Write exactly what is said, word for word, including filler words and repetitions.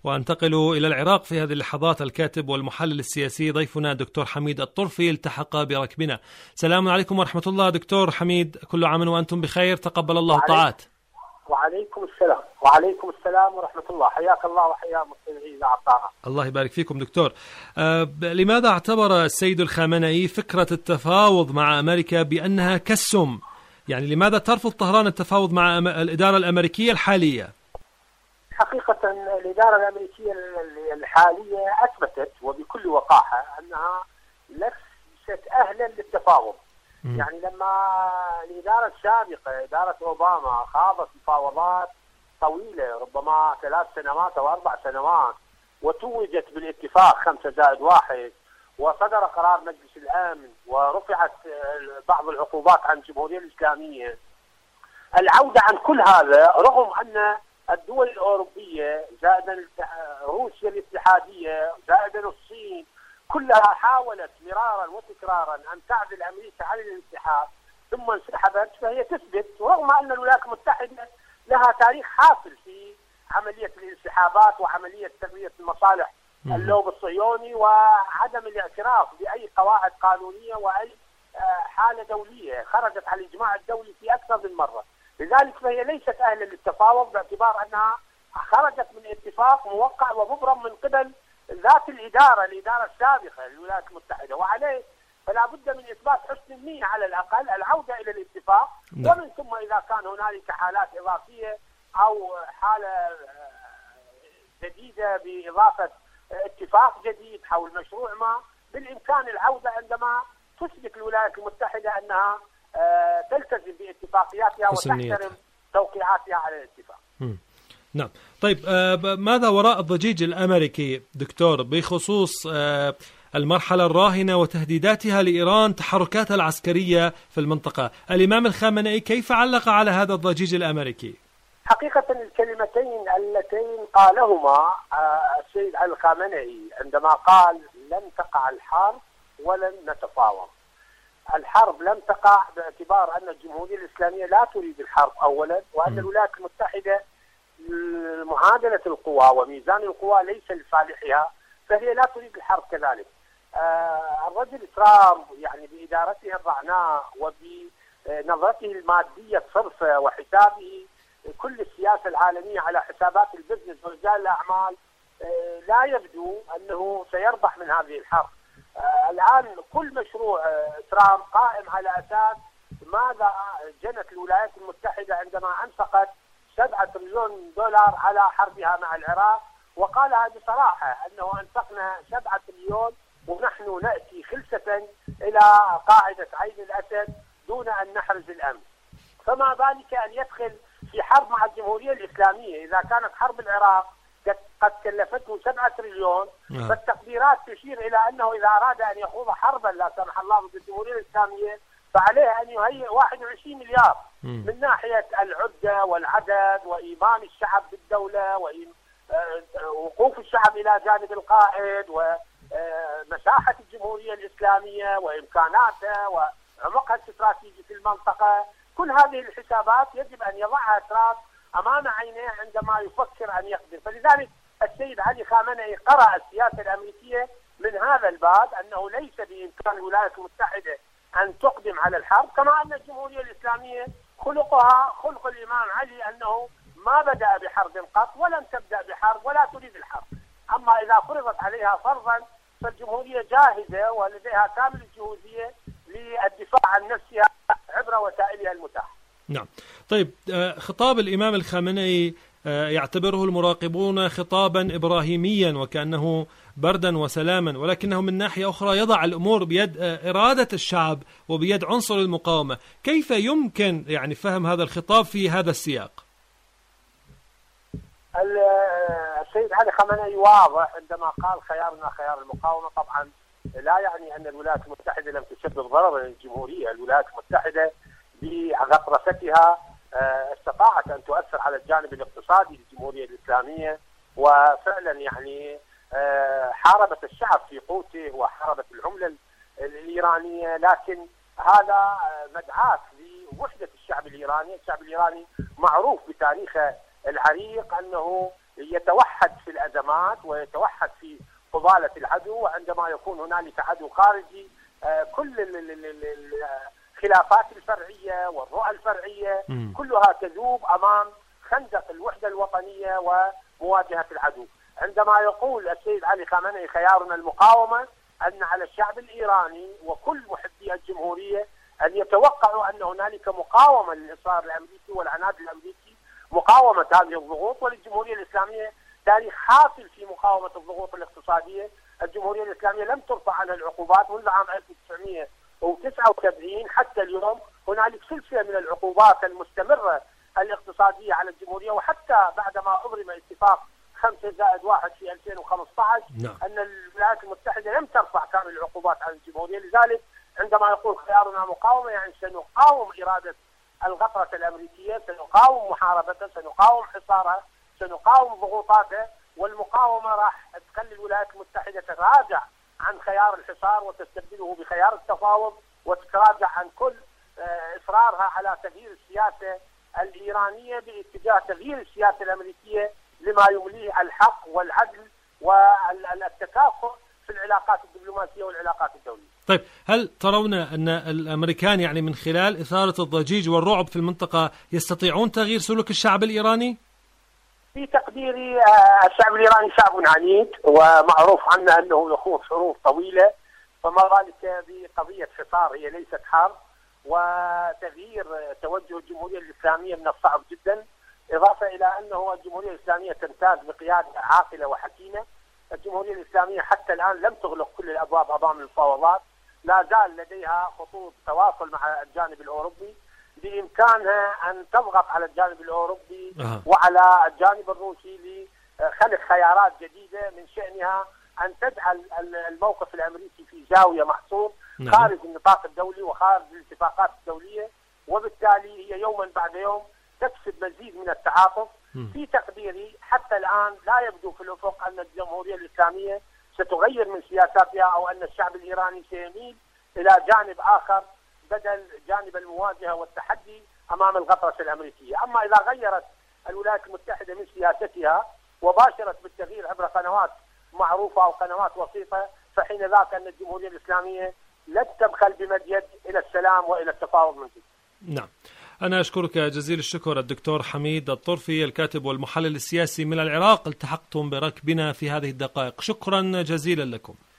وأنتقل إلى العراق في هذه اللحظات. الكاتب والمحلل السياسي ضيفنا دكتور حميد الطرفي التحق بركبنا. سلام عليكم ورحمة الله دكتور حميد، كل عام وأنتم بخير، تقبل الله الطاعات. وعليكم السلام. وعليكم السلام ورحمة الله، حياك الله وحيا مستمعي إذاعة طه. الله يبارك فيكم دكتور. آه لماذا اعتبر السيد الخامنئي فكرة التفاوض مع أمريكا بأنها كالسم؟ يعني لماذا ترفض طهران التفاوض مع الإدارة الأمريكية الحالية؟ حقيقة الإدارة الأمريكية الحالية أثبتت وبكل وقاحة أنها ليست أهلا للتفاوض. م. يعني لما الإدارة السابقة إدارة أوباما خاضت مفاوضات طويلة ربما ثلاث سنوات أو أربع سنوات وتوجت بالاتفاق خمسة زائد واحد وصدر قرار مجلس الأمن ورفعت بعض العقوبات عن الجمهورية الإسلامية، العودة عن كل هذا رغم أن الدول الأوروبية زائدا روسيا الاتحادية زائدا الصين كلها حاولت مرارا وتكرارا أن تعزل أمريكا عن الانسحاب ثم انسحبت، فهي تثبت رغم أن الولايات المتحدة لها تاريخ حافل في عملية الانسحابات وعملية تغذية المصالح اللوب الصهيوني وعدم الاعتراف بأي قواعد قانونية وأي حالة دولية خرجت على الإجماع الدولي في أكثر من مرة. لذلك فهي ليست أهلا للتفاوض باعتبار أنها خرجت من اتفاق موقع ومبرم من قبل ذات الإدارة الإدارة السابقة للولايات المتحدة، وعليه فلا بد من إثبات حسن النية على الأقل العودة إلى الاتفاق. م. ومن ثم إذا كان هنالك حالات إضافية أو حالة جديدة بإضافة اتفاق جديد حول مشروع ما بالإمكان العودة عندما تثبت الولايات المتحدة أنها تلتزم باتفاقياتها وتحترم توقيعاتها على الاتفاق. م. نعم. طيب ماذا وراء الضجيج الأمريكي دكتور بخصوص المرحلة الراهنة وتهديداتها لإيران تحركاتها العسكرية في المنطقة؟ الإمام الخامنئي كيف علق على هذا الضجيج الأمريكي؟ حقيقة الكلمتين اللتين قالهما السيد الخامنئي عندما قال لن تقع الحرب ولن نتفاوض. الحرب لم تقع باعتبار أن الجمهورية الإسلامية لا تريد الحرب أولا، وأن الولايات المتحدة معادلة القوى وميزان القوى ليس لصالحها، فهي لا تريد الحرب كذلك. آه الرجل ترامب يعني بإدارته الرعناء وبنظرته المادية الصرفة وحسابه كل السياسة العالمية على حسابات البزنس ورجال الأعمال آه لا يبدو أنه سيربح من هذه الحرب. آه الآن كل مشروع آه ترامب قائم على أساس ماذا جنت الولايات المتحدة عندما أنفقت سبعة مليون دولار على حربها مع العراق، وقالها بصراحة أنه أنفقنا سبعة مليون ونحن نأتي خلسة إلى قاعدة عين الأسد دون أن نحرز الأمن. فما بالك أن يدخل في حرب مع الجمهورية الإسلامية إذا كانت حرب العراق قد كلفته سبعة تريليون، فالتقديرات تشير إلى أنه إذا أراد أن يخوض حربا لا سمح الله ضد الجمهورية الإسلامية فعليه أن يهيئ واحد وعشرين مليار من ناحية العدة والعدد وإيمان الشعب بالدولة ووقوف الشعب إلى جانب القائد ومساحة الجمهورية الإسلامية وإمكاناتها وعمقها الاستراتيجي في المنطقة. كل هذه الحسابات يجب أن يضعها ترامب أمام عينيه عندما يفكر أن يقدم. فلذلك السيد علي خامنئي قرأ السياسة الأمريكية من هذا الباب أنه ليس بإمكان الولايات المتحدة أن تقدم على الحرب، كما أن الجمهورية الإسلامية خلقها خلق الإمام علي أنه ما بدأ بحرب قط ولن تبدأ بحرب ولا تريد الحرب. أما إذا فرضت عليها فرضا فالجمهورية جاهزة ولديها كامل الجهوزية للدفاع عن نفسها عبر وسائلها المتاحة. نعم. طيب خطاب الإمام الخامنئي يعتبره المراقبون خطابا إبراهيميا وكأنه بردا وسلاما، ولكنه من ناحية أخرى يضع الأمور بيد إرادة الشعب وبيد عنصر المقاومة. كيف يمكن يعني فهم هذا الخطاب في هذا السياق؟ السيد علي خامنئي واضح عندما قال خيارنا خيار المقاومة. طبعا لا يعني أن الولايات المتحدة لم تسبب ضررا للجمهورية. الولايات المتحدة بغطرستها استطاعت أن تؤثر على الجانب الاقتصادي للجمهورية الإسلامية، وفعلا يعني حاربت الشعب في قوته وحاربت العملة الإيرانية، لكن هذا مدعاة لوحدة الشعب الإيراني. الشعب الإيراني معروف بتاريخه العريق أنه يتوحد في الأزمات ويتوحد في قبالة العدو، وعندما يكون هنالك عدو خارجي كل الخلافات الفرعية والرؤى الفرعية كلها تذوب أمام خندق الوحدة الوطنية ومواجهة العدو. عندما يقول السيد علي خامنئي خيارنا المقاومة، أن على الشعب الإيراني وكل محبي الجمهورية أن يتوقعوا أن هنالك مقاومة للإصرار الأمريكي والعناد الأمريكي، مقاومة هذه الضغوط. وللجمهورية الإسلامية تاريخ حافل في مقاومة الضغوط الاقتصادية. الجمهورية الإسلامية لم ترفع عنها العقوبات منذ عام ألف وتسعمئة وتسعة وسبعين حتى اليوم. هنالك سلسلة من العقوبات المستمرة الاقتصادية على الجمهورية، وحتى بعدما أبرم اتفاق خمسة زائد واحد في ألفين وخمسة عشر نعم. أن الولايات المتحدة لم ترفع كامل العقوبات عن الجمهورية. لذلك عندما يقول خيارنا مقاومة، يعني سنقاوم إرادة الغطرسة الأمريكية، سنقاوم محاربتها، سنقاوم حصارها، سنقاوم ضغوطاتها. والمقاومة راح تخلي الولايات المتحدة تتراجع عن خيار الحصار وتستبدله بخيار التفاوض، وتتراجع عن كل إصرارها على تغيير السياسة الإيرانية باتجاه تغيير السياسة الأمريكية لما يمليه الحق والعدل والتكافؤ في العلاقات الدبلوماسية والعلاقات الدولية. طيب، هل ترون أن الأمريكان يعني من خلال إثارة الضجيج والرعب في المنطقة يستطيعون تغيير سلوك الشعب الإيراني؟ في تقديري الشعب الإيراني شعب عنيد، ومعروف عنه أنه يخوض حروب طويلة، فما بالك بقضية حصار هي ليست حرب. وتغيير توجه الجمهورية الإسلامية من الصعب جدا، إضافة إلى أنه الجمهورية الإسلامية تمتاز بقيادة عاقلة وحكيمة. الجمهورية الإسلامية حتى الآن لم تغلق كل الأبواب أمام المفاوضات، لا زال لديها خطوط تواصل مع الجانب الأوروبي، بإمكانها أن تضغط على الجانب الأوروبي أه. وعلى الجانب الروسي لخلق خيارات جديدة من شأنها أن تجعل الموقف الأمريكي في زاوية محصور خارج النطاق الدولي وخارج الاتفاقات الدولية، وبالتالي هي يوما بعد يوم تكسب مزيد من التعاطف. في تقديري حتى الآن لا يبدو في الأفق أن الجمهورية الإسلامية ستغير من سياساتها، أو أن الشعب الإيراني سيميل إلى جانب آخر بدل جانب المواجهة والتحدي أمام الغطرسة الأمريكية. أما إذا غيرت الولايات المتحدة من سياستها وباشرت بالتغيير عبر قنوات معروفة أو قنوات وسيطة، فحين ذاك أن الجمهورية الإسلامية لن تبخل بمد يد إلى السلام وإلى التفاوض من جديد. نعم، أنا أشكرك جزيل الشكر الدكتور حميد الطرفي، الكاتب والمحلل السياسي من العراق. التحقتم بركبنا في هذه الدقائق، شكرا جزيلا لكم.